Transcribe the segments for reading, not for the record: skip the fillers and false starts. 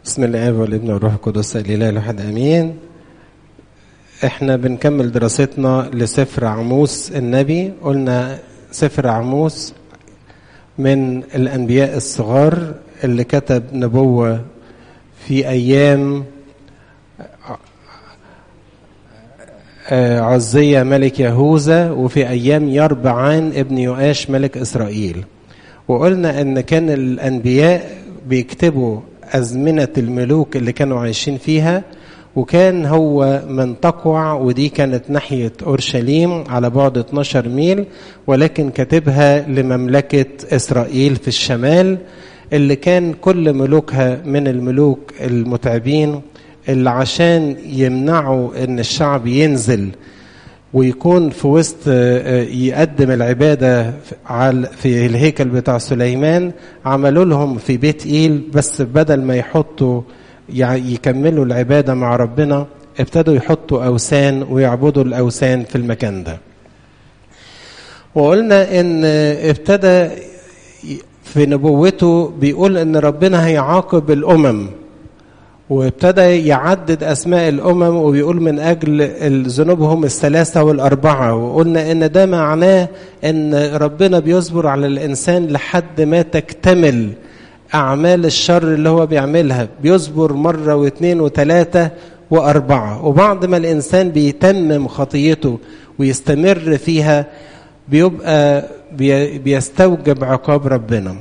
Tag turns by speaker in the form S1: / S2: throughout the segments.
S1: بسم الله والابن والروح القدس الإله الواحد آمين. احنا بنكمل دراستنا لسفر عموس النبي. قلنا سفر عموس من الأنبياء الصغار اللي كتب نبوة في أيام عزية ملك يهوذا وفي أيام يربعان ابن يؤاش ملك إسرائيل. وقلنا أن كان الأنبياء بيكتبوا أزمنة الملوك اللي كانوا عايشين فيها، وكان هو من تقوع، ودي كانت ناحية أورشليم على بعد 12 ميل، ولكن كاتبها لمملكة إسرائيل في الشمال اللي كان كل ملوكها من الملوك المتعبين اللي عشان يمنعوا ان الشعب ينزل ويكون في وسط يقدم العبادة في الهيكل بتاع سليمان، عملوا لهم في بيت إيل، بس بدل ما يحطوا يكملوا العبادة مع ربنا ابتدوا يحطوا أوثان ويعبدوا الأوثان في المكان ده. وقلنا ان ابتدى في نبوته بيقول ان ربنا هيعاقب الأمم، وابتدى يعدد أسماء الأمم وبيقول من أجل ذنوبهم الثلاثة والأربعة. وقلنا إن ده معناه إن ربنا بيصبر على الإنسان لحد ما تكتمل أعمال الشر اللي هو بيعملها، بيصبر مرة واثنين وثلاثة وأربعة، وبعد ما الإنسان بيتمم خطيته ويستمر فيها بيبقى بيستوجب عقاب ربنا.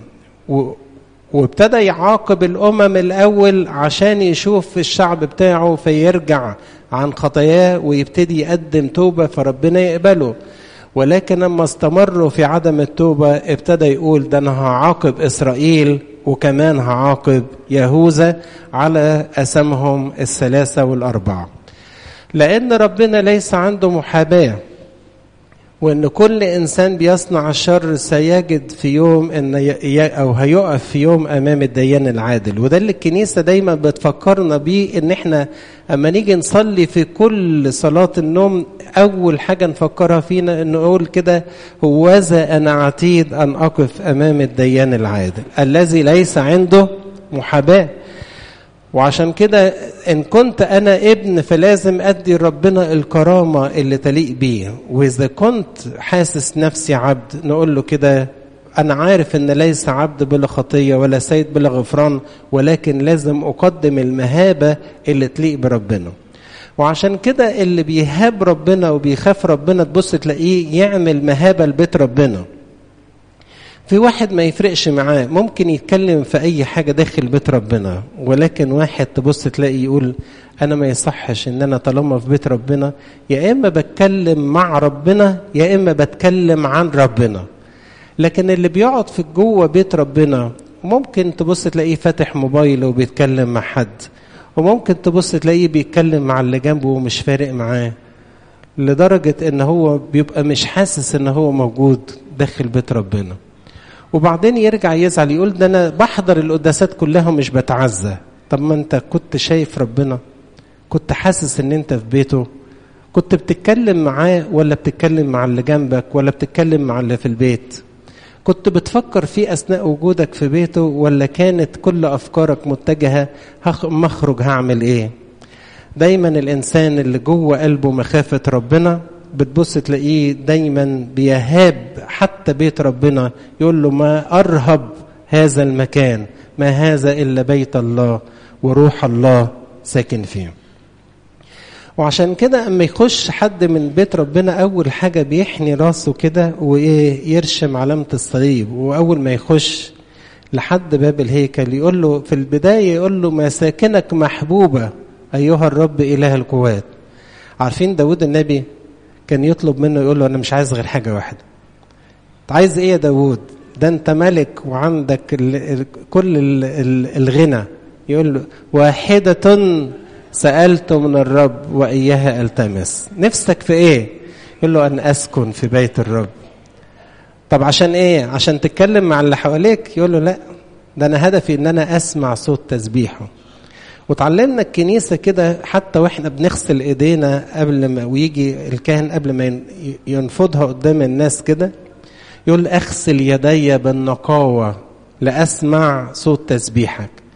S1: وابتدى يعاقب الأمم الأول عشان يشوف الشعب بتاعه فيرجع عن خطاياه ويبتدي يقدم توبة فربنا يقبله. ولكن لما استمروا في عدم التوبة ابتدى يقول ده أنا هعاقب إسرائيل وكمان هعاقب يهوذا على أسمهم الثلاثة والأربعة، لأن ربنا ليس عنده محاباة، وأن كل إنسان بيصنع الشر سيجد في يوم أو هيقف في يوم أمام الديان العادل. وده اللي الكنيسة دايما بتفكرنا بيه، إن إحنا أما نيجي نصلي في كل صلاة النوم أول حاجة نفكرها فينا إن نقول كده: هوذا أنا عتيد أن أقف أمام الديان العادل الذي ليس عنده محاباة. وعشان كده إن كنت أنا ابن فلازم أدي ربنا الكرامة اللي تليق بيه، وإذا كنت حاسس نفسي عبد نقول له كده: أنا عارف إن ليس عبد بلا خطية ولا سيد بلا غفران، ولكن لازم أقدم المهابة اللي تليق بربنا. وعشان كده اللي بيهاب ربنا وبيخاف ربنا تبص تلاقيه يعمل مهابة لبيت ربنا. في واحد ما يفرقش معاه، ممكن يتكلم في أي حاجة داخل بيت ربنا، ولكن واحد تبص تلاقي يقول أنا ما يصحش إن أنا طالما في بيت ربنا يا إما بتكلم مع ربنا يا إما بتكلم عن ربنا. لكن اللي بيقعد في جوه بيت ربنا ممكن تبص تلاقيه فاتح موبايل وبيتكلم مع حد، وممكن تبص تلاقيه بيتكلم مع اللي جنبه ومش فارق معاه، لدرجة إن هو بيبقى مش حاسس إن هو موجود داخل بيت ربنا. وبعدين يرجع يزعل يقول ده أنا بحضر القداسات كلها ومش بتعزى. طب ما أنت كنت شايف ربنا؟ كنت حاسس إن أنت في بيته؟ كنت بتتكلم معاه ولا بتتكلم مع اللي جنبك ولا بتتكلم مع اللي في البيت؟ كنت بتفكر فيه أثناء وجودك في بيته ولا كانت كل أفكارك متجهة مخرج هعمل إيه؟ دايما الإنسان اللي جوه قلبه مخافة ربنا بتبص تلاقيه دايما بيهاب حتى بيت ربنا، يقول له ما أرهب هذا المكان، ما هذا إلا بيت الله وروح الله ساكن فيه. وعشان كده أما يخش حد من بيت ربنا أول حاجة بيحني راسه كده ويرشم علامة الصليب، وأول ما يخش لحد باب الهيكل يقول له في البداية يقول له مساكنك محبوبة أيها الرب إله القوات. عارفين داود النبي كان يطلب منه يقول له أنا مش عايز غير حاجة واحدة. عايز إيه يا داود؟ ده أنت ملك وعندك كل الغنى. يقول له واحدة سألت من الرب وإياها ألتمس. نفسك في إيه؟ يقول له أن أسكن في بيت الرب. طب عشان إيه؟ عشان تتكلم مع اللي حواليك؟ يقول له لا، ده أنا هدفي إن أنا أسمع صوت تسبيحه. وتعلمنا الكنيسة كده حتى وإحنا بنغسل إيدينا قبل ما ويجي الكاهن قبل ما ينفضها قدام الناس كده يقول أغسل يدي بالنقاوة لأسمع صوت تسبيحك.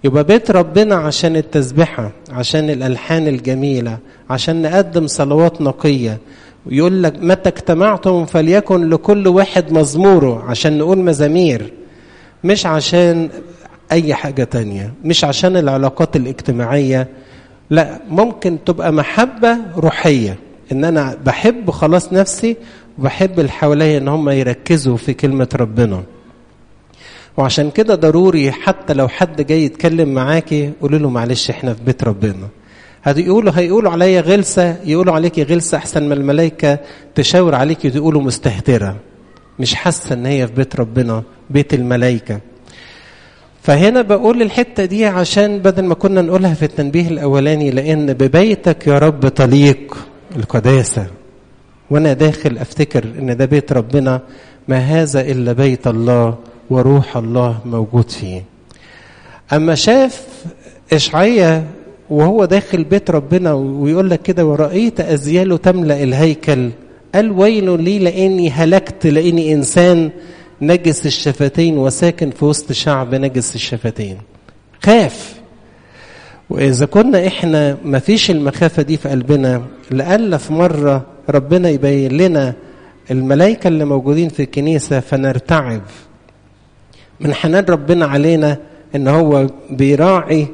S1: يبقى بيت ربنا عشان التسبحة، عشان الألحان الجميلة، عشان نقدم صلوات نقية. ويقول لك متى اجتمعتم فليكن لكل واحد مزموره، عشان نقول مزامير، مش عشان أي حاجة تانية، مش عشان العلاقات الاجتماعية. لا، ممكن تبقى محبة روحية، إن أنا بحب خلاص نفسي وبحب اللي حواليا إن هم يركزوا في كلمة ربنا. وعشان كده ضروري حتى لو حد جاي يتكلم معاكي قولوا له معلش احنا في بيت ربنا. هيقولوا عليا غلسة، يقولوا عليكي غلسة أحسن من الملائكة تشاور عليكي وتقولوا مستهترة، مش حاسة إن هي في بيت ربنا، بيت الملائكة. فهنا بقول الحتة دي عشان بدل ما كنا نقولها في التنبيه الأولاني، لأن ببيتك يا رب طليق القداسة، وأنا داخل أفتكر إن ده بيت ربنا، ما هذا إلا بيت الله وروح الله موجود فيه. أما شاف إشعياء وهو داخل بيت ربنا ويقول لك كده ورأيت أزياله تملأ الهيكل، قال ويل لي لأني هلكت، لأني إنسان نجس الشفتين وساكن في وسط شعب نجس الشفتين. خاف. وإذا كنا إحنا ما فيش المخافة دي في قلبنا، لألا في مرة ربنا يبين لنا الملائكة اللي موجودين في الكنيسة فنرتعب من حنان ربنا علينا، إن هو بيراعي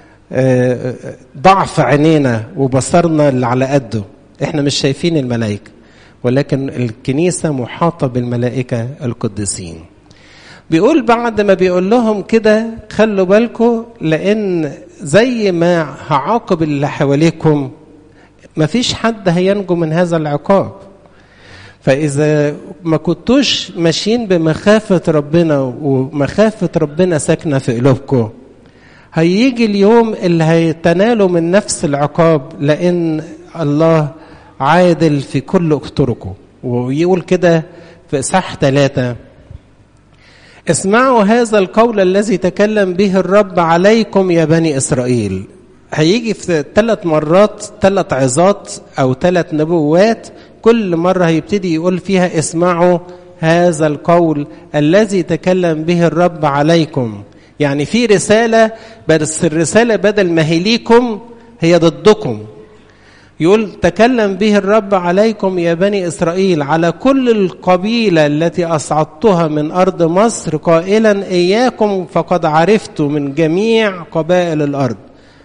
S1: ضعف عينينا وبصرنا اللي على قده. إحنا مش شايفين الملائكة، ولكن الكنيسة محاطة بالملائكة القديسين. بيقول بعد ما بيقول لهم كده خلوا بالكم، لأن زي ما هعاقب اللي حواليكم مفيش حد هينجو من هذا العقاب. فإذا ما كنتوش ماشيين بمخافة ربنا ومخافة ربنا ساكنة في قلوبكم، هيجي اليوم اللي هيتنالوا من نفس العقاب، لأن الله عادل في كل طرقه. ويقول كده في إصحاح 3 اسمعوا هذا القول الذي تكلم به الرب عليكم يا بني إسرائيل. هيجي في 3 مرات 3 عظات أو 3 نبوات، كل مرة هيبتدي يقول فيها اسمعوا هذا القول الذي تكلم به الرب عليكم. يعني في رسالة، بس الرسالة بدل ما هي ليكم هي ضدكم. يقول تكلم به الرب عليكم يا بني إسرائيل على كل القبيلة التي أصعدتها من أرض مصر قائلا إياكم فقد عرفت من جميع قبائل الأرض،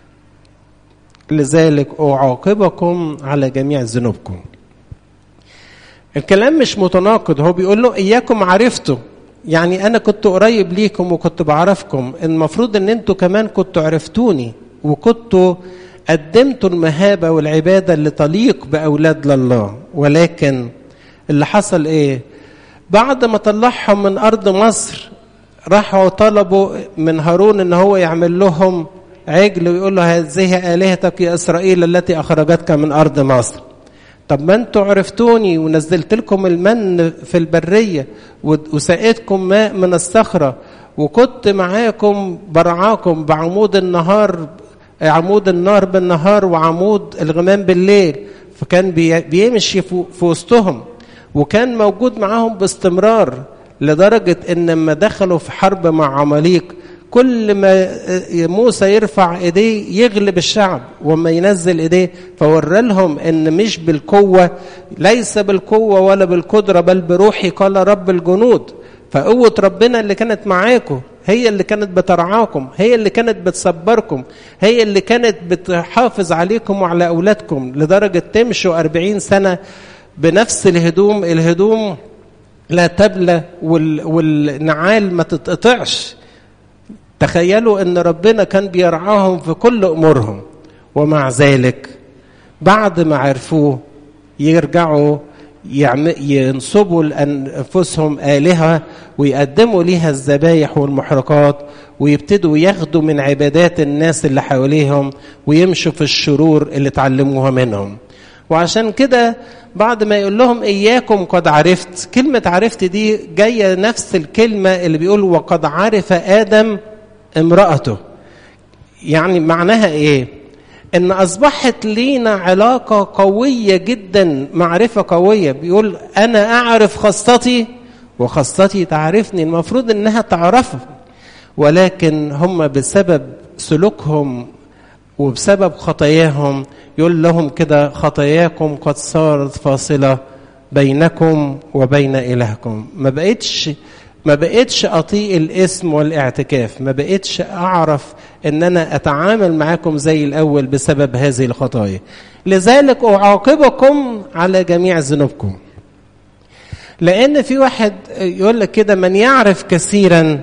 S1: لذلك أعاقبكم على جميع ذنوبكم. الكلام مش متناقض، هو بيقول له إياكم عرفته، يعني أنا كنت قريب ليكم وكنت بعرفكم، المفروض أن أنتوا كمان كنتوا عرفتوني وكنتوا قدمتوا المهابة والعبادة اللي تليق بأولاد الله. ولكن اللي حصل إيه؟ بعد ما طلعهم من أرض مصر راحوا طلبوا من هارون أن هو يعمل لهم عجل ويقول له هذه آلهتك يا إسرائيل التي أخرجتك من أرض مصر. طب ما انتوا عرفتوني ونزلت لكم المن في البرية وسقيتكم ماء من الصخرة وكنت معاكم برعاكم بعمود النهار، عمود النار بالنهار وعمود الغمام بالليل، فكان بيمشي في وسطهم وكان موجود معاهم باستمرار، لدرجة ان لما دخلوا في حرب مع عماليق كل ما موسى يرفع ايديه يغلب الشعب، وما ينزل ايديه فورى لهم ان مش بالقوة، ليس بالقوة ولا بالقدرة بل بروحي قال رب الجنود. فقوة ربنا اللي كانت معاكم هي اللي كانت بترعاكم، هي اللي كانت بتصبركم، هي اللي كانت بتحافظ عليكم وعلى أولادكم، لدرجة تمشوا 40 سنة بنفس الهدوم لا تبلى والنعال ما تتقطعش. تخيلوا ان ربنا كان بيرعاهم في كل امورهم، ومع ذلك بعد ما عرفوه يرجعوا ينصبوا لأنفسهم آلهة ويقدموا ليها الذبايح والمحرقات، ويبتدوا ياخدوا من عبادات الناس اللي حواليهم ويمشوا في الشرور اللي تعلموها منهم. وعشان كده بعد ما يقول لهم إياكم قد عرفت، كلمة عرفت دي جاية نفس الكلمة اللي بيقول وقد عرف آدم امرأته. يعني معناها إيه؟ إن أصبحت لينا علاقة قوية جدا، معرفة قوية. بيقول أنا أعرف خاصتي وخاصتي تعرفني، المفروض إنها تعرفه، ولكن هم بسبب سلوكهم وبسبب خطاياهم يقول لهم كده خطاياكم قد صارت فاصلة بينكم وبين إلهكم. ما بقتش أطيق الاسم والاعتكاف، ما بقتش أعرف أن أنا أتعامل معاكم زي الأول بسبب هذه الخطايا. لذلك أعاقبكم على جميع ذنوبكم. لأن في واحد يقول لك كده من يعرف كثيرا،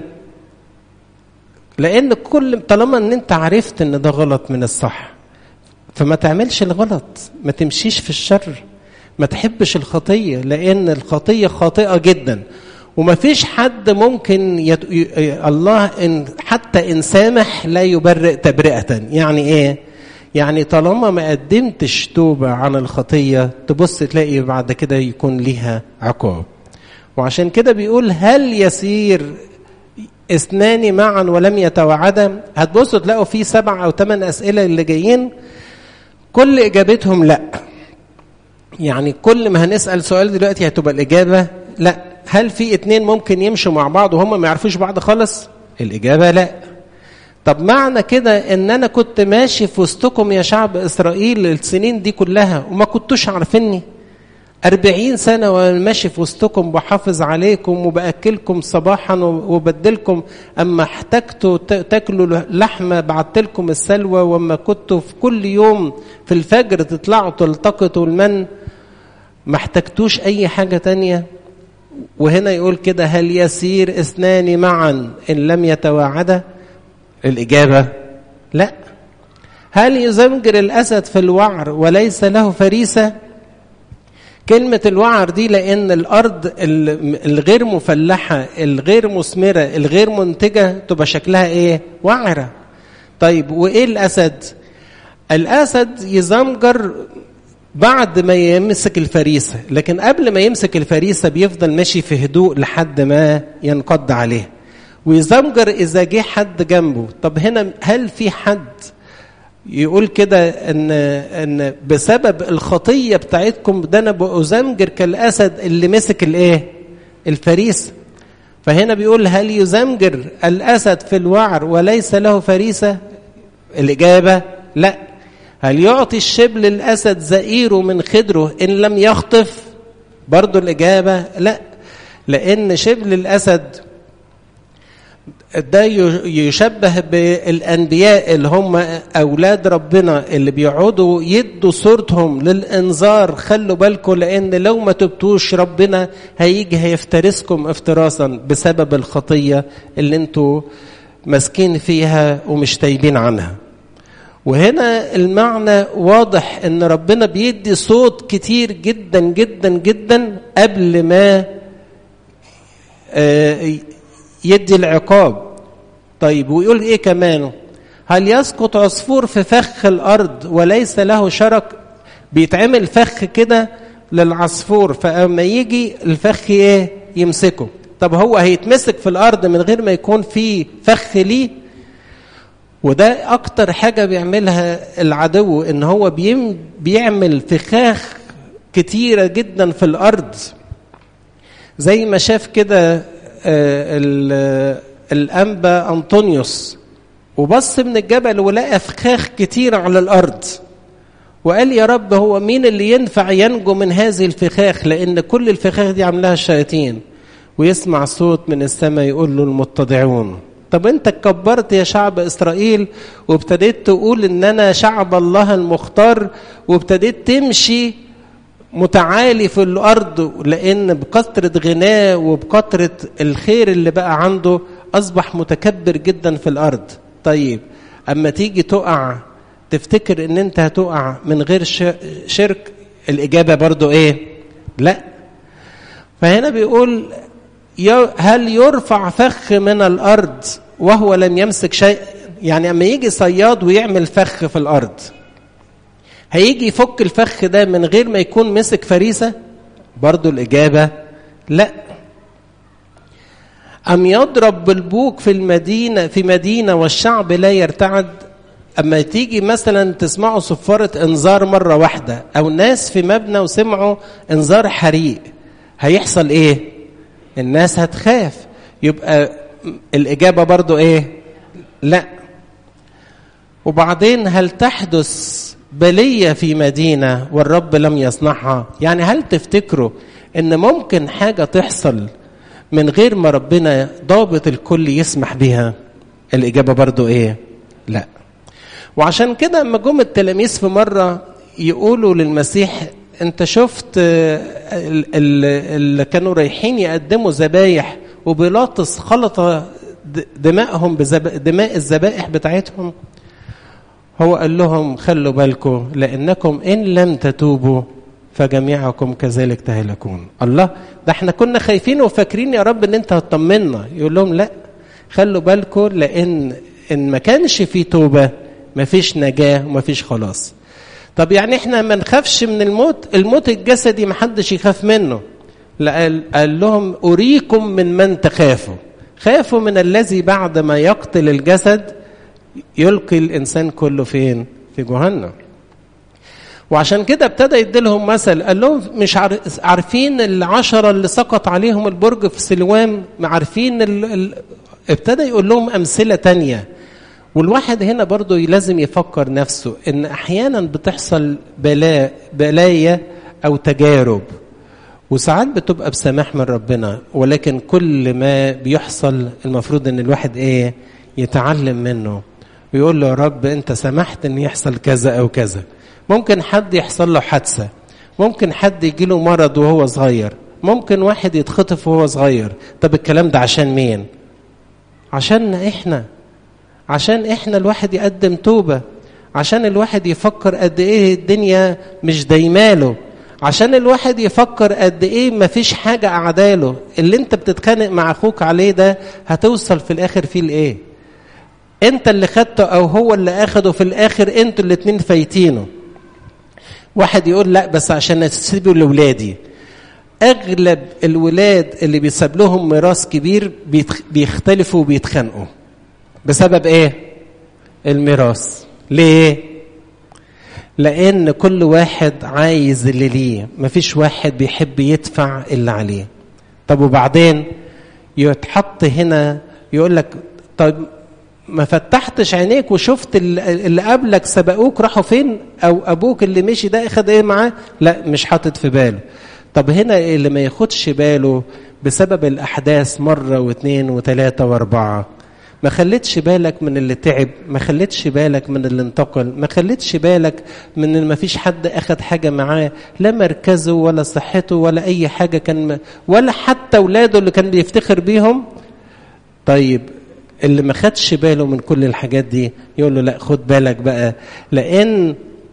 S1: لأن طالما أن أنت عرفت أن ده غلط من الصح فما تعملش الغلط، ما تمشيش في الشر، ما تحبش الخطية، لأن الخطية خاطئة جدا. وما فيش حد ممكن الله إن حتى إن سامح لا يبرئ تبرئة. يعني إيه؟ يعني طالما ما قدمتش توبة عن الخطية تبص تلاقي بعد كده يكون ليها عقاب. وعشان كده بيقول هل يسير اثنان معا ولم يتوعدا؟ هتبصوا تلاقوا فيه 7 أو 8 أسئلة اللي جايين كل إجابتهم لأ. يعني كل ما هنسأل سؤال دلوقتي هتبقى الإجابة لأ. هل في 2 ممكن يمشوا مع بعض وهم ما يعرفوش بعض خالص؟ الإجابة لأ. طب معنى كده ان انا كنت ماشي في وسطكم يا شعب اسرائيل السنين دي كلها وما كنتوش عارفيني؟ 40 سنة وانا ماشي في وسطكم بحافظ عليكم وبأكلكم صباحا وبدلكم، اما احتجتوا تاكلوا لحمة بعتلكم السلوى، واما كنتوا في كل يوم في الفجر تطلعوا تلتقطوا المن، ما احتجتوش اي حاجة تانية. وهنا يقول كده هل يسير 2 معا ان لم يتواعدا؟ الإجابة لا. هل يزمجر الأسد في الوعر وليس له فريسة؟ كلمة الوعر دي لأن الأرض الغير مفلحة الغير مثمرة الغير منتجة تبقى شكلها إيه؟ وعرة. طيب وإيه الأسد؟ الأسد يزمجر بعد ما يمسك الفريسة، لكن قبل ما يمسك الفريسة بيفضل ماشي في هدوء لحد ما ينقض عليه، ويزمجر إذا جه حد جنبه. طب هنا هل في حد يقول كده إن بسبب الخطية بتاعتكم ده أنا بأزمجر كالأسد اللي مسك الإيه؟ الفريسة. فهنا بيقول هل يزمجر الأسد في الوعر وليس له فريسة؟ الإجابة لا. هل يعطي الشبل الأسد زئيره من خدره إن لم يخطف؟ برضو الإجابة لا. لأن شبل الأسد ده يشبه بالأنبياء اللي هم أولاد ربنا اللي بيقعدوا يدوا صورتهم للإنذار، خلوا بالكم لأن لو ما تبتوش ربنا هيجي هيفترسكم افتراسا بسبب الخطية اللي انتوا ماسكين فيها ومش تايبين عنها. وهنا المعنى واضح ان ربنا بيدي صوت كتير جدا جدا جدا قبل ما يدي العقاب. طيب ويقول ايه كمان؟ هل يسقط عصفور في فخ الارض وليس له شرك؟ بيتعمل فخ كده للعصفور، فاما يجي الفخ ايه؟ يمسكه. طب هو هيتمسك في الارض من غير ما يكون فيه فخ ليه؟ وده اكتر حاجة بيعملها العدو، ان هو بيعمل فخاخ كتيرة جدا في الارض. زي ما شاف كده الأنبا أنطونيوس وبص من الجبل ولقى فخاخ كتير على الأرض، وقال يا رب هو مين اللي ينفع ينجو من هذه الفخاخ؟ لأن كل الفخاخ دي عملها الشياطين. ويسمع صوت من السماء يقول له المتضعون. طب انت كبرت يا شعب إسرائيل وابتديت تقول ان انا شعب الله المختار، وابتديت تمشي متعالي في الأرض، لأن بكثرة غناه وبكثرة الخير اللي بقى عنده أصبح متكبر جدا في الأرض. طيب أما تيجي تقع تفتكر ان انت هتقع من غير شرك؟ الإجابة برضو ايه؟ لا. فهنا بيقول هل يرفع فخ من الأرض وهو لم يمسك شيء؟ يعني أما يجي صياد ويعمل فخ في الأرض هيجي يفك الفخ ده من غير ما يكون مسك فريسة؟ برضو الإجابة لا. أم يضرب بالبوق في مدينة والشعب لا يرتعد؟ أما تيجي مثلا تسمعوا صفارة انذار مرة واحدة، أو ناس في مبنى وسمعوا انذار حريق، هيحصل إيه؟ الناس هتخاف. يبقى الإجابة برضو إيه؟ لا. وبعدين هل تحدث بلية في مدينة والرب لم يصنعها؟ يعني هل تفتكروا ان ممكن حاجة تحصل من غير ما ربنا ضابط الكل يسمح بها؟ الإجابة برضو ايه؟ لا. وعشان كده اما جم التلاميذ في مرة يقولوا للمسيح انت شفت اللي كانوا رايحين يقدموا ذبايح وبيلاطس خلط دمائهم بدماء الذبائح بتاعتهم؟ هو قال لهم خلوا بالكم لأنكم إن لم تتوبوا فجميعكم كذلك تهلكون. الله، ده احنا كنا خايفين وفاكرين يا رب ان انت هتطمنا. يقول لهم لا، خلوا بالكم لأن إن ما كانش في توبة ما فيش نجاة وما فيش خلاص. طب يعني احنا ما نخافش من الموت؟ الموت الجسدي ما حدش يخاف منه. لا، قال لهم أريكم من تخافوا. خافوا من الذي بعد ما يقتل الجسد يلقي الإنسان كله فين؟ في جهنم. وعشان كده ابتدى يديلهم مثل، قال لهم مش عارفين 10 اللي سقط عليهم البرج في سلوام؟ ما عارفين ابتدى يقول لهم أمثلة تانية. والواحد هنا برضو لازم يفكر نفسه ان احيانا بتحصل بلايا او تجارب، وساعات بتبقى بسماح من ربنا، ولكن كل ما بيحصل المفروض ان الواحد ايه؟ يتعلم منه ويقول له يا رب انت سمحت ان يحصل كذا او كذا. ممكن حد يحصل له حادثة، ممكن حد يجيله مرض وهو صغير، ممكن واحد يتخطف وهو صغير. طب الكلام ده عشان مين؟ عشان احنا الواحد يقدم توبة، عشان الواحد يفكر قد ايه الدنيا مش دايماله، عشان الواحد يفكر قد ايه مفيش حاجة اعداله. اللي انت بتتخانق مع اخوك عليه ده هتوصل في الاخر فيه لايه؟ انت اللي خدته او هو اللي اخده، في الاخر انتوا الاتنين فايتينه. واحد يقول لا بس عشان اسيبه لولادي. اغلب الولاد اللي بيساب لهم ميراث كبير بيختلفوا وبيتخانقوا بسبب ايه؟ الميراث. ليه؟ لان كل واحد عايز اللي ليه، مفيش واحد بيحب يدفع اللي عليه. طب وبعدين يتحط هنا يقول لك طب ما فتحتش عينيك وشفت اللي قبلك سبقوك راحوا فين؟ او ابوك اللي مشي ده اخد ايه معاه؟ لا، مش حاطط في باله. طب هنا اللي ما ياخدش باله بسبب الاحداث مرة واثنين وثلاثة واربعة، ما خليتش بالك من اللي تعب، ما خليتش بالك من اللي انتقل، ما خليتش بالك من ان ما فيش حد اخد حاجة معاه، لا مركزه ولا صحته ولا اي حاجة كان، ولا حتى اولاده اللي كان بيفتخر بيهم. طيب اللي ما خدش باله من كل الحاجات دي يقول له لا خد بالك بقى، لان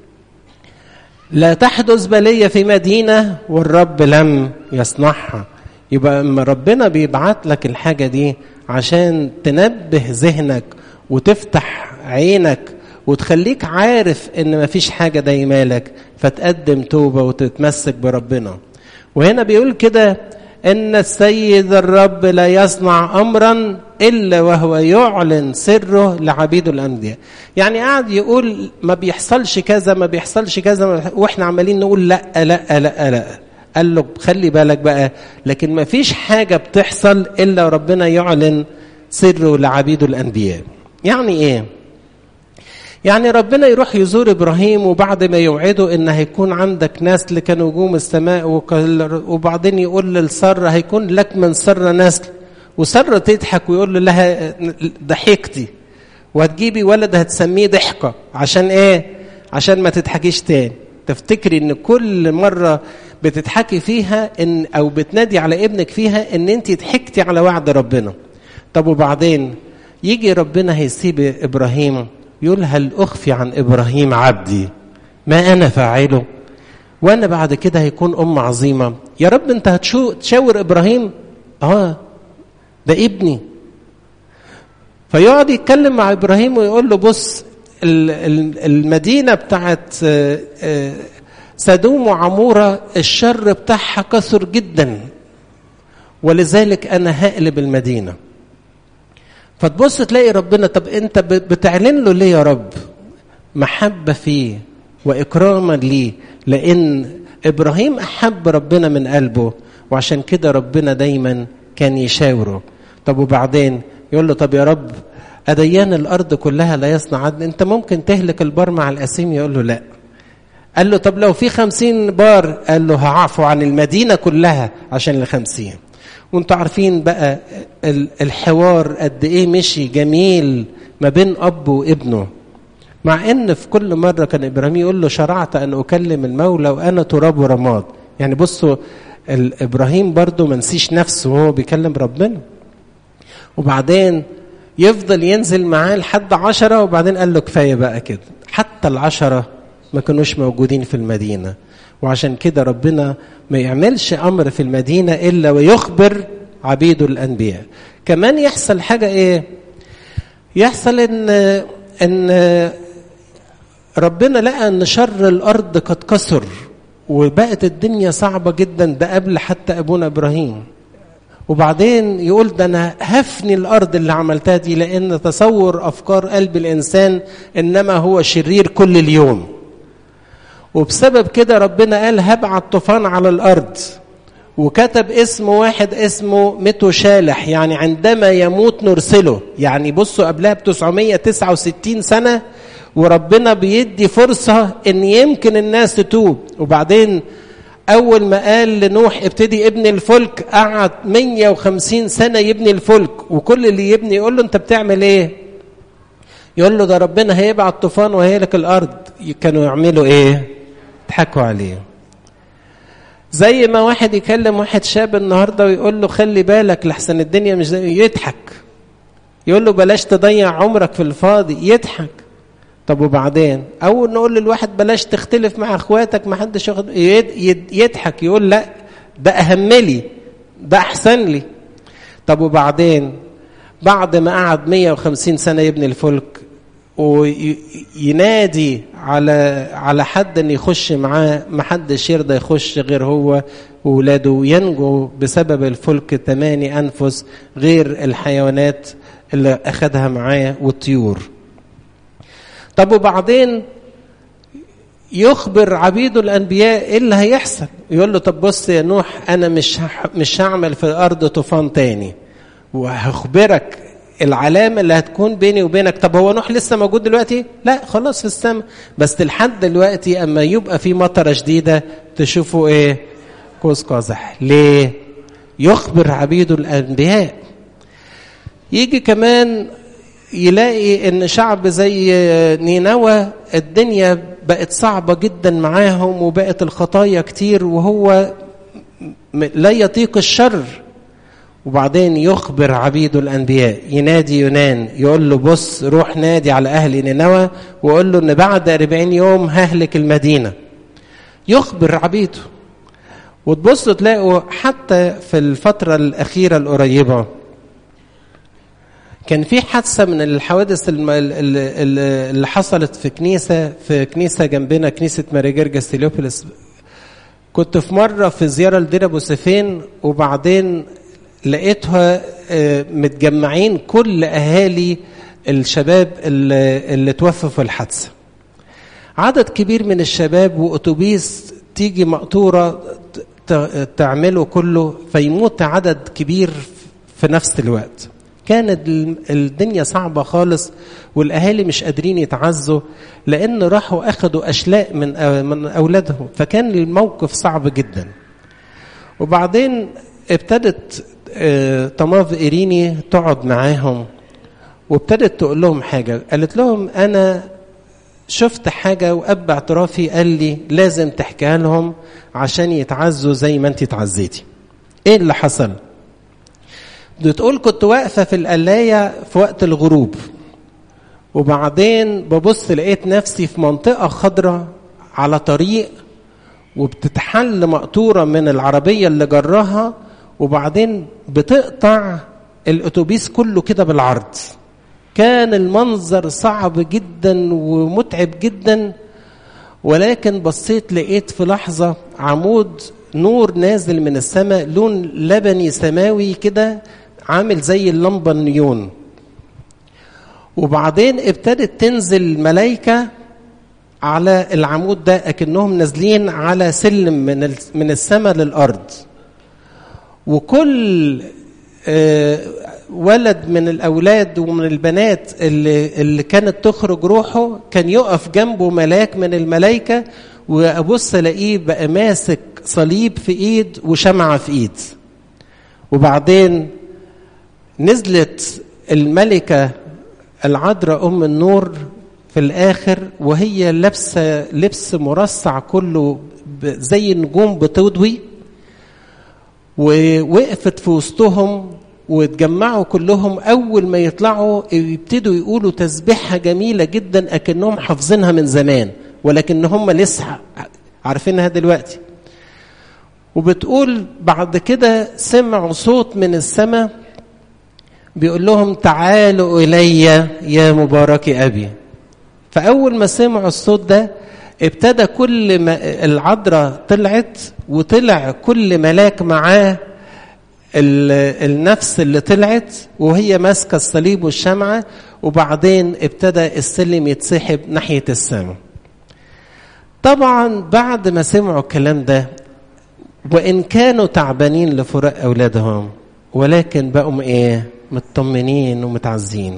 S1: لا تحدث بلية في مدينة والرب لم يصنعها. يبقى اما ربنا بيبعت لك الحاجة دي عشان تنبه ذهنك وتفتح عينك وتخليك عارف ان مفيش حاجة دايمالك، فتقدم توبة وتتمسك بربنا. وهنا بيقول كده ان السيد الرب لا يصنع امرا الا وهو يعلن سره لعبيده الانبياء. يعني قاعد يقول ما بيحصلش كذا ما بيحصلش كذا، واحنا عمالين نقول لا لا لا لا. قال له خلي بالك بقى، لكن ما فيش حاجة بتحصل إلا ربنا يعلن سره لعبيده الأنبياء. يعني إيه؟ يعني ربنا يروح يزور إبراهيم وبعد ما يوعده إن هيكون عندك نسل كنجوم السماء، وبعدين يقول للسارة هيكون لك من سارة نسل، وسارة تضحك ويقول له لها ضحكتي وهتجيبي ولد هتسميه ضحكة. عشان إيه؟ عشان ما تضحكيش تاني. تفتكري ان كل مرة بتضحكي فيها ان او بتنادي على ابنك فيها ان انت ضحكتي على وعد ربنا. طب وبعدين يجي ربنا هيسيب ابراهيم يقول هل اخفي عن ابراهيم عبدي ما انا فاعله؟ وانا بعد كده هيكون عظيمة. يا رب انت هتشاور ابراهيم؟ ده ابني. فيقعد يتكلم مع ابراهيم ويقول له بص، المدينة بتاعت سدوم وعمورة الشر بتاعها كثر جدا، ولذلك أنا هقلب المدينة. فتبص تلاقي ربنا طب أنت بتعلن له ليه يا رب؟ محبة فيه وإكراما ليه، لأن إبراهيم أحب ربنا من قلبه، وعشان كده ربنا دايما كان يشاوره. طب وبعدين يقول له طب يا رب أديان الأرض كلها لا يصنع عدل، أنت ممكن تهلك البار مع الأثيم؟ يقول له لا. قال له طب لو في 50 بار؟ قال له هعفو عن المدينة كلها عشان ال50. وانتوا عارفين بقى الحوار قد ايه مشي جميل ما بين أب وابنه، مع ان في كل مرة كان إبراهيم يقول له شرعت أن أكلم المولى وأنا تراب ورماد. يعني بصوا إبراهيم برضو منسيش نفسه وهو بيكلم ربنا. وبعدين يفضل ينزل معاه لحد 10، وبعدين قال له كفاية بقى كده. حتى 10 ما كانوش موجودين في المدينة، وعشان كده ربنا ما يعملش أمر في المدينة إلا ويخبر عبيده الأنبياء. كمان يحصل حاجة إيه؟ يحصل إن ربنا لقى إن شر الأرض قد كسر وبقت الدنيا صعبة جدا، ده قبل حتى أبونا إبراهيم. وبعدين يقول ده أنا هفني الأرض اللي عملتها دي، لأن تصور أفكار قلب الإنسان إنما هو شرير كل اليوم. وبسبب كده ربنا قال هبعت طوفان على الأرض، وكتب اسم واحد اسمه متوشالح، يعني عندما يموت نرسله. يعني بصوا قبلها ب969 سنة وربنا بيدي فرصة ان يمكن الناس تتوب. وبعدين اول ما قال لنوح ابتدي ابني الفلك، قعد 150 سنة يبني الفلك، وكل اللي يبني يقول له انت بتعمل ايه؟ يقول له ده ربنا هيبعت طوفان وهيهلك الارض. كانوا يعملوا ايه؟ يضحكوا عليه. زي ما واحد يكلم واحد شاب النهارده ويقول له خلي بالك لحسن الدنيا مش زي، يضحك. يقول له بلاش تضيع عمرك في الفاضي، يضحك. طب وبعدين اول نقول للواحد بلاش تختلف مع اخواتك ما حدش يضحك، يقول لا ده اهم لي، ده احسن لي. طب وبعدين بعد ما قعد 150 سنة يبني الفلك وينادي على حد ان يخش معاه، ما حدش يرضى يخش غير هو وولاده، وينجو بسبب الفلك 8 أنفس غير الحيوانات اللي أخدها معاه والطيور. طب وبعدين يخبر عبيده الأنبياء إيه اللي هيحصل. يقول له طب بص يا نوح أنا مش هعمل في الأرض طوفان تاني، وهخبرك العلامة اللي هتكون بيني وبينك. طب هو نوح لسه موجود دلوقتي؟ لا خلاص في السماء، بس لحد دلوقتي أما يبقى في مطرة شديدة تشوفوا إيه؟ قوس قزح. ليه؟ يخبر عبيده الأنبياء. يجي كمان يلاقي ان شعب زي نينوى الدنيا بقت صعبة جدا معاهم، وبقت الخطايا كتير، وهو لا يطيق الشر. وبعدين يخبر عبيده الأنبياء، ينادي يونان يقول له بص روح نادي على أهل نينوى وقول له ان بعد 40 يوم ههلك المدينة. يخبر عبيده. وتبصوا تلاقوا حتى في الفترة الأخيرة القريبة كان في حادثة من الحوادث اللي حصلت في كنيسة جنبنا، كنيسة ماري جرجس تيليوبوليس. كنت في مرة في زيارة لدير أبو سيفين، وبعدين لقيتها متجمعين كل أهالي الشباب اللي توفوا في الحادثة. عدد كبير من الشباب وأتوبيس تيجي مقطورة تعمله كله، فيموت عدد كبير في نفس الوقت. كانت الدنيا صعبة خالص، والأهالي مش قادرين يتعزوا لأن راحوا أخذوا أشلاء من أولادهم، فكان الموقف صعب جدا. وبعدين ابتدت طماف إيريني تقعد معاهم، وابتدت تقول لهم حاجة. قالت لهم أنا شفت حاجة وأب اعترافي قال لي لازم تحكيها لهم عشان يتعزوا زي ما انت تعزيتي. ايه اللي حصل؟ بتقول كنت واقفة في القلاية في وقت الغروب، وبعدين ببص لقيت نفسي في منطقة خضراء على طريق، وبتتحل مقطورة من العربية اللي جراها، وبعدين بتقطع الأتوبيس كله كده بالعرض. كان المنظر صعب جدا ومتعب جدا، ولكن بصيت لقيت في لحظة عمود نور نازل من السماء، لون لبني سماوي كده عامل زي اللمبة النيون. وبعدين ابتدت تنزل ملايكة على العمود ده أكنهم نازلين على سلم من السماء للأرض. وكل ولد من الأولاد ومن البنات اللي كانت تخرج روحه كان يقف جنبه ملاك من الملائكة، وأبص ألاقيه بقى ماسك صليب في إيد وشمعة في إيد. وبعدين نزلت الملكة العذراء أم النور في الآخر وهي لابسة لبس مرصع كله زي نجوم بتضوي، ووقفت في وسطهم واتجمعوا كلهم. أول ما يطلعوا يبتدوا يقولوا تسبيحة جميلة جدا أكنهم حافظينها من زمان، ولكن هم لسه عارفينها دلوقتي. وبتقول بعد كده سمعوا صوت من السماء بيقول لهم تعالوا إلي يا مبارك أبي. فأول ما سمعوا الصوت ده ابتدى كل ما العذراء طلعت، وطلع كل ملاك معاه النفس اللي طلعت وهي ماسكة الصليب والشمعة، وبعدين ابتدى السلم يتسحب ناحية السماء. طبعا بعد ما سمعوا الكلام ده وإن كانوا تعبانين لفراق أولادهم، ولكن بقوا مطمنين ومتعزين.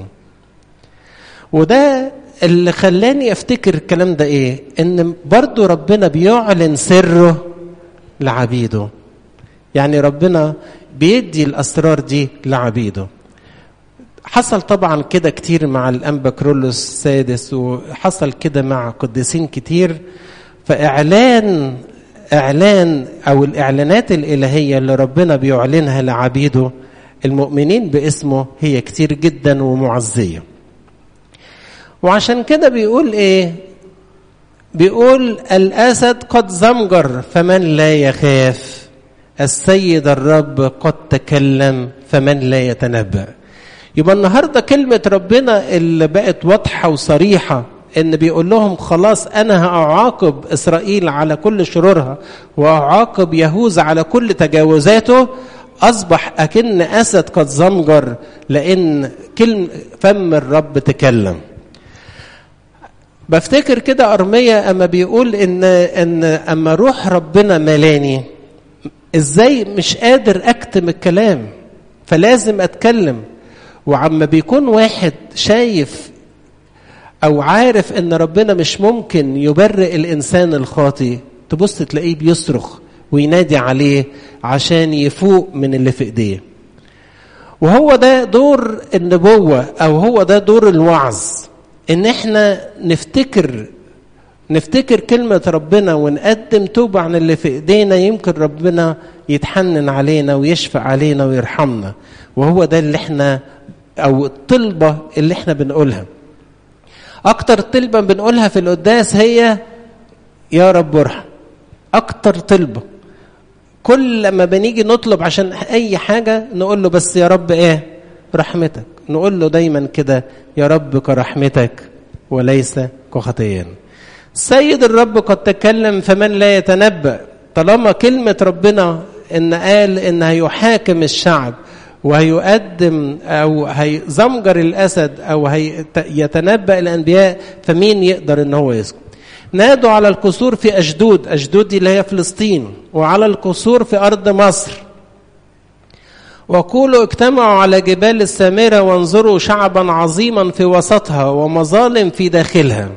S1: وده اللي خلاني افتكر الكلام ده ان برضو ربنا بيعلن سره لعبيده. يعني ربنا بيدي الاسرار دي لعبيده. حصل طبعا كده كتير مع الانبا كرولوس السادس، وحصل كده مع قديسين كتير. فاعلان او الاعلانات الالهيه اللي ربنا بيعلنها لعبيده المؤمنين باسمه هي كتير جدا ومعزيه. وعشان كده بيقول بيقول الأسد قد زمجر فمن لا يخاف، السيد الرب قد تكلم فمن لا يتنبأ. يبقى النهاردة كلمة ربنا اللي بقت واضحة وصريحة ان بيقول لهم خلاص انا هأعاقب اسرائيل على كل شرورها وأعاقب يهوذا على كل تجاوزاته، أصبح أكن أسد قد زمجر لأن فم الرب تكلم. بفتكر كده أرميا أما بيقول إن أما روح ربنا ملاني إزاي مش قادر أكتم الكلام فلازم أتكلم. وعما بيكون واحد شايف أو عارف إن ربنا مش ممكن يبرئ الإنسان الخاطئ، تبص تلاقيه بيصرخ وينادي عليه عشان يفوق من اللي في إيديه. وهو ده دور النبوة أو هو ده دور الوعظ، ان احنا نفتكر كلمة ربنا ونقدم توبة عن اللي في ايدينا، يمكن ربنا يتحنن علينا ويشفع علينا ويرحمنا. وهو ده اللي احنا او الطلبة اللي احنا بنقولها. اكتر طلبة بنقولها في القداس هي يا رب ارحم. اكتر طلبة كل لما بنيجي نطلب عشان اي حاجة نقول له بس يا رب رحمتك. نقول له دايما كده يا رب كرحمتك وليس كخطيان. السيد الرب قد تكلم فمن لا يتنبأ. طالما كلمة ربنا إن قال إن هيحاكم الشعب وهيقدم أو هيزمجر الأسد أو هيتنبأ الأنبياء، فمين يقدر إن هو يسكت؟ نادوا على القصور في أشدود دي اللي هي فلسطين، وعلى القصور في أرض مصر، وقولوا اجتمعوا على جبال السامرة وانظروا شعبا عظيما في وسطها ومظالم في داخلها.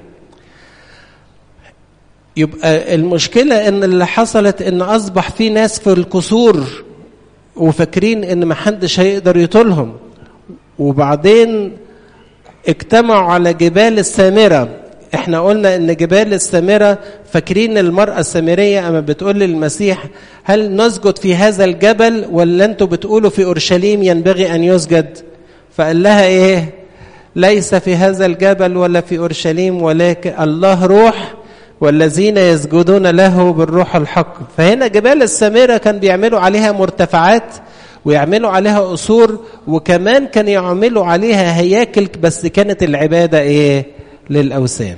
S1: يبقى المشكلة ان اللي حصلت ان اصبح في ناس في القصور وفاكرين ان محدش هيقدر يطولهم، وبعدين اجتمعوا على جبال السامرة. احنا قلنا ان جبال السامرة فاكرين المرأة السامرية اما بتقول للمسيح هل نسجد في هذا الجبل ولا انتوا بتقولوا في اورشليم ينبغي ان يسجد؟ فقال لها ليس في هذا الجبل ولا في اورشليم، ولكن الله روح والذين يسجدون له بالروح الحق. فهنا جبال السامرة كان بيعملوا عليها مرتفعات ويعملوا عليها قصور، وكمان كان يعملوا عليها هياكل، بس كانت العبادة للأوثان.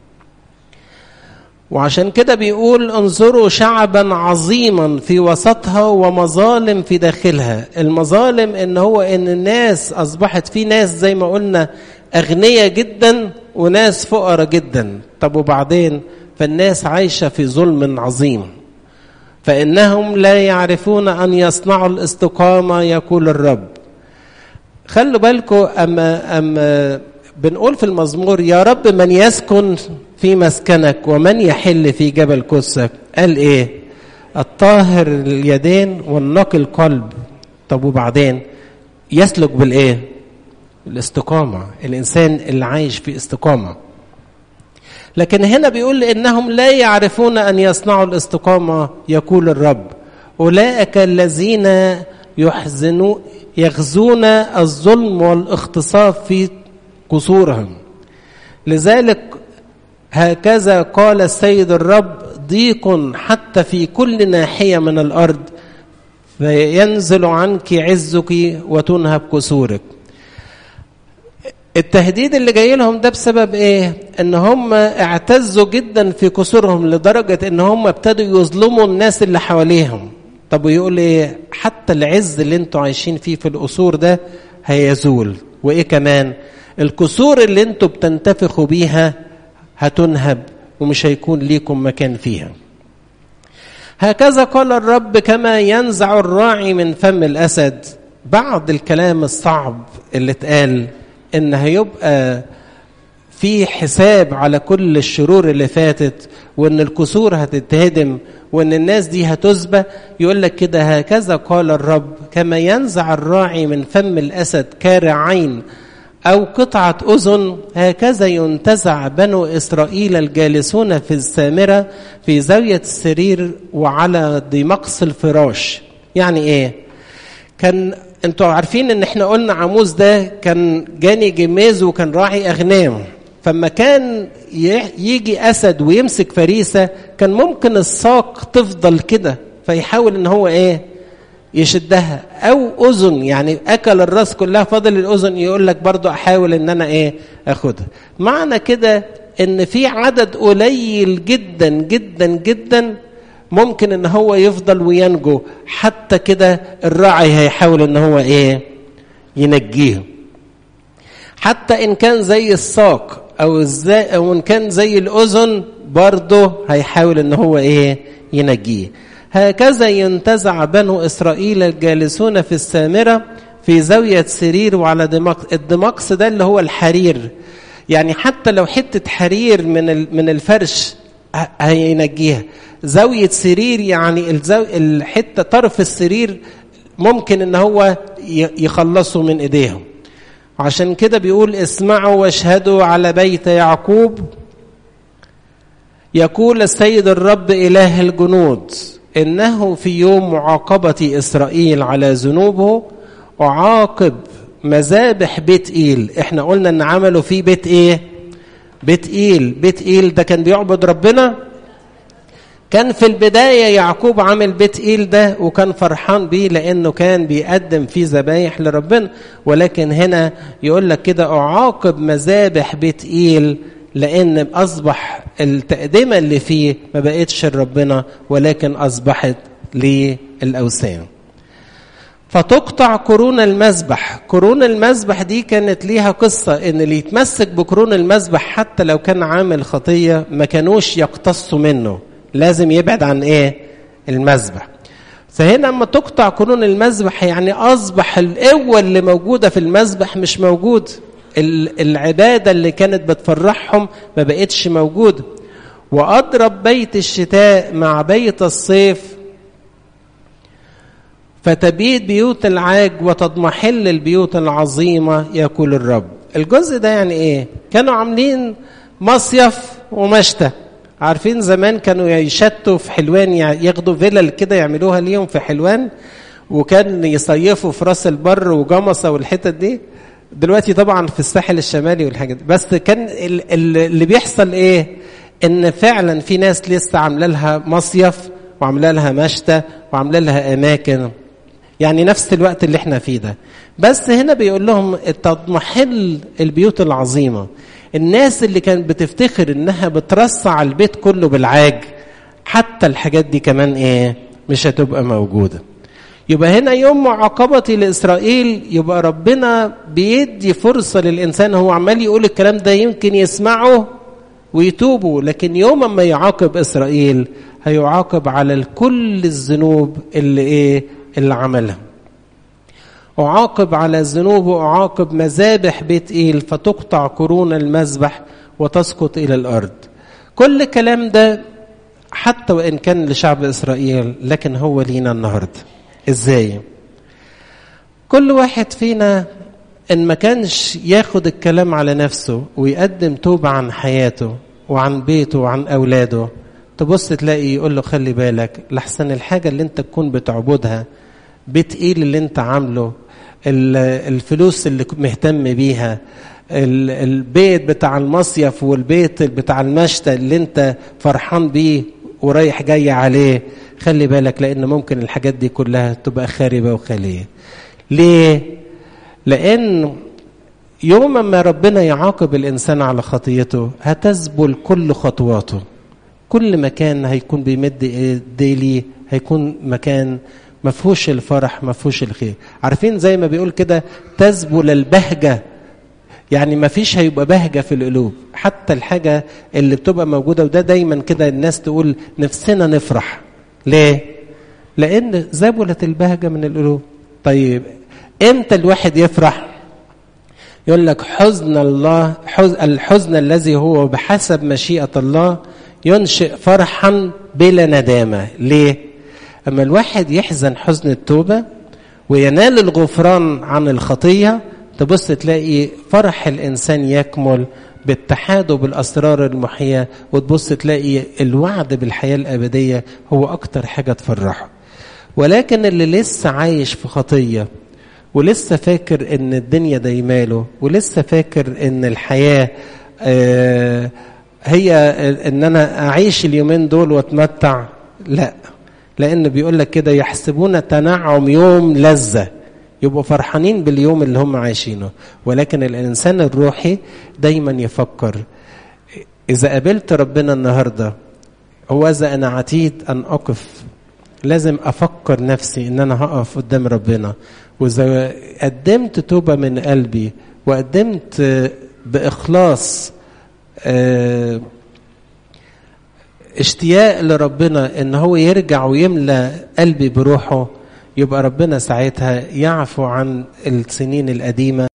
S1: وعشان كده بيقول انظروا شعبا عظيما في وسطها ومظالم في داخلها. المظالم ان الناس اصبحت في ناس زي ما قلنا اغنياء جدا وناس فقراء جدا. طب وبعدين فالناس عايشة في ظلم عظيم. فإنهم لا يعرفون أن يصنعوا الاستقامة يقول الرب. خلوا بالكم أما بنقول في المزمور يا رب من يسكن في مسكنك ومن يحل في جبل قدسك، قال ايه؟ الطاهر اليدين والنقي القلب. طب وبعدين يسلك بالايه؟ الاستقامة، الإنسان اللي عايش في استقامة. لكن هنا بيقول إنهم لا يعرفون أن يصنعوا الاستقامة، يقول الرب أولئك الذين يغزون الظلم والاغتصاب في قصورهم. لذلك هكذا قال السيد الرب ضيق حتى في كل ناحية من الأرض فينزل عنك عزك وتنهب قصورك. التهديد اللي جاي لهم ده بسبب ايه؟ ان هم اعتزوا جدا في قصورهم لدرجة ان هم ابتدوا يظلموا الناس اللي حواليهم. طب ويقول ايه؟ حتى العز اللي انتوا عايشين فيه في القصور ده هيزول، وايه كمان؟ القصور اللي انتوا بتنتفخوا بيها هتنهب ومش هيكون ليكم مكان فيها. هكذا قال الرب كما ينزع الراعي من فم الأسد. بعد الكلام الصعب اللي اتقال ان هيبقى في حساب على كل الشرور اللي فاتت، وان الكسور هتتهدم، وان الناس دي هتذبح، يقول لك كده هكذا قال الرب كما ينزع الراعي من فم الأسد كارعين أو قطعة أذن، هكذا ينتزع بنو إسرائيل الجالسون في السامرة في زاوية السرير وعلى ضمقص الفراش. يعني إيه؟ كان انتوا عارفين ان احنا قلنا عموز ده كان جاني جميز وكان راعي أغنام، فما كان يجي أسد ويمسك فريسة كان ممكن الساق تفضل كده فيحاول ان هو ايه؟ يشدها، او اذن يعني اكل الراس كلها فضل الاذن، يقول لك برضو احاول ان انا ايه؟ اخدها. معنى كده ان في عدد قليل جدا جدا جدا ممكن ان هو يفضل وينجو، حتى كده الراعي هيحاول ان هو ايه؟ ينجيه. حتى ان كان زي الساق او ان كان زي الاذن برضو هيحاول ان هو ايه؟ ينجيه. هكذا ينتزع بنو إسرائيل الجالسون في السامرة في زاوية سرير وعلى دمقص. الدمقص ده اللي هو الحرير، يعني حتى لو حتة حرير من الفرش هينجيها. زاوية سرير يعني الحتة طرف السرير ممكن ان هو يخلصوا من ايديهم. عشان كده بيقول اسمعوا واشهدوا على بيت يعقوب يقول السيد الرب إله الجنود إنه في يوم معاقبة إسرائيل على ذنوبه أعاقب مذابح بيت إيل. إحنا قلنا إن عملوا فيه بيت إيه؟ بيت إيل. بيت إيل ده كان بيعبد ربنا. كان في البداية يعقوب عمل بيت إيل ده وكان فرحان بيه لأنه كان بيقدم فيه ذبايح لربنا، ولكن هنا يقول لك كده أعاقب مذابح بيت إيل لأن أصبح التقدمة اللي فيه ما بقتش لربنا ولكن أصبحت للأوثان. فتقطع قرون المذبح. قرون المذبح دي كانت ليها قصة، إن اللي يتمسك بقرون المذبح حتى لو كان عامل خطية ما كانوش يقتصوا منه، لازم يبعد عن إيه؟ المذبح. فهنا لما تقطع قرون المذبح يعني أصبح القوة اللي موجودة في المذبح مش موجود، العبادة اللي كانت بتفرحهم ما بقتش موجودة. وأضرب بيت الشتاء مع بيت الصيف فتبيد بيوت العاج وتضمحل البيوت العظيمة يقول الرب. الجزء ده يعني ايه؟ كانوا عاملين مصيف ومشتى. عارفين زمان كانوا يشتوا في حلوان، ياخدوا فيلل كده يعملوها ليهم في حلوان، وكان يصيفوا في راس البر وجمصة والحتت دي. دلوقتي طبعا في الساحل الشمالي والحاجات دي. بس كان اللي بيحصل ايه؟ ان فعلا في ناس لسه عامله لها مصيف وعامله لها مشتى وعامله لها اماكن، يعني نفس الوقت اللي احنا فيه ده. بس هنا بيقول لهم تضمحل البيوت العظيمه. الناس اللي كانت بتفتخر انها بترصع البيت كله بالعاج، حتى الحاجات دي كمان ايه؟ مش هتبقى موجوده. يبقى هنا يوم معاقبة لإسرائيل يبقى ربنا بيدي فرصة للإنسان. هو عمال يقول الكلام ده يمكن يسمعه ويتوبوا، لكن يوم ما يعاقب إسرائيل هيعاقب على كل الذنوب اللي عملها. أعاقب على الذنوب وأعاقب مذابح بيت إيل فتقطع قرون المذبح وتسقط إلى الأرض. كل كلام ده حتى وإن كان لشعب إسرائيل لكن هو لينا النهاردة. إزاي؟ كل واحد فينا إن ما كانش ياخد الكلام على نفسه ويقدم توبة عن حياته وعن بيته وعن أولاده، تبص تلاقي يقول له خلي بالك لحسن الحاجة اللي انت تكون بتعبدها، بيت إيل اللي انت عامله، الفلوس اللي مهتم بيها، البيت بتاع المصيف والبيت بتاع المشتى اللي انت فرحان بيه ورايح جاي عليه، خلي بالك لأن ممكن الحاجات دي كلها تبقى خاربة وخالية. ليه؟ لأن يوم ما ربنا يعاقب الإنسان على خطيته هتذبل كل خطواته. كل مكان هيكون بيمد ايديه ليه هيكون مكان مفهوش الفرح مفهوش الخير. عارفين زي ما بيقول كده تذبل البهجة، يعني مفيش هيبقى بهجة في القلوب. حتى الحاجة اللي بتبقى موجودة، وده دايما كده الناس تقول نفسنا نفرح. ليه؟ لأن ذبلت البهجة من القلوب. طيب امتى الواحد يفرح؟ يقول لك حزن الله، الحزن الذي هو بحسب مشيئة الله ينشئ فرحا بلا ندامة. ليه؟ أما الواحد يحزن حزن التوبة وينال الغفران عن الخطية، تبص تلاقي فرح الإنسان يكمل باتحاده بالأسرار المحية، وتبص تلاقي الوعد بالحياة الأبدية هو أكتر حاجة تفرحه. ولكن اللي لسه عايش في خطية ولسه فاكر ان الدنيا دايماله ولسه فاكر ان الحياة هي ان انا اعيش اليومين دول واتمتع، لا، لان بيقول لك كده يحسبون تنعم يوم لذة، يبقوا فرحانين باليوم اللي هم عايشينه. ولكن الانسان الروحي دايما يفكر اذا قابلت ربنا النهارده هو اذا انا عتيد ان اقف، لازم افكر نفسي ان انا هقف قدام ربنا، واذا قدمت توبة من قلبي وقدمت باخلاص اشتياق لربنا ان هو يرجع ويملى قلبي بروحه، يبقى ربنا ساعتها يعفو عن السنين القديمة